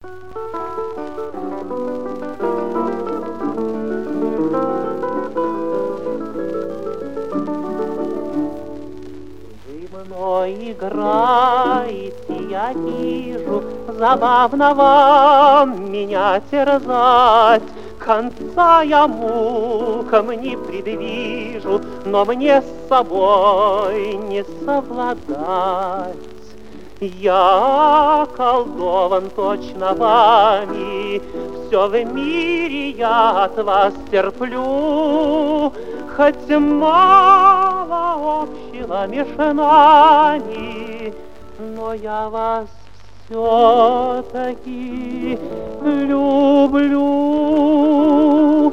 Мной играете, я вижу, забавно вам меня терзать. Конца я мукам не предвижу, но мне с собой не совладать. Я околдован точно вами, все в мире я от вас терплю, хоть мало общего между нами, но я вас все-таки люблю.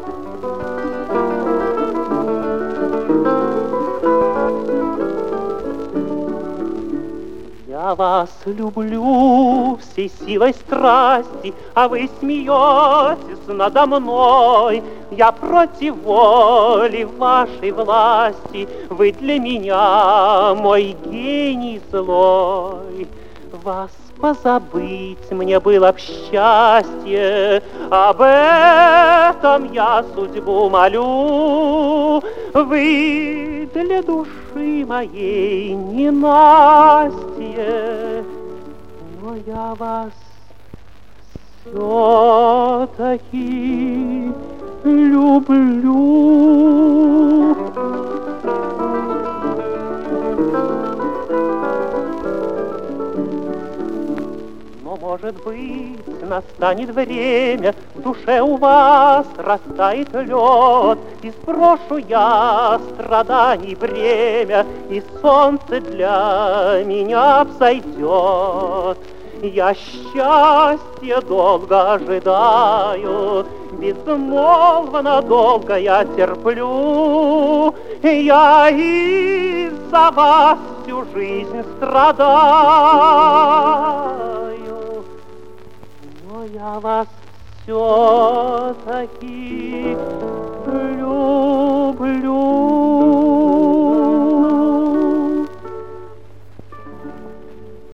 Я вас люблю всей силой страсти, а вы смеетесь надо мной. Я против воли вашей власти, вы для меня мой гений злой. Вас позабыть мне было б счастье, об этом я судьбу молю. Вы для души моей ненастье, но я вас все-таки люблю. Но, может быть, настанет время, в душе у вас растает лед, и сброшу я страданий бремя, и солнце для меня взойдет. Я счастье долго ожидаю, безмолвно долго я терплю. Я из-за вас всю жизнь страдаю, но я вас все-таки люблю.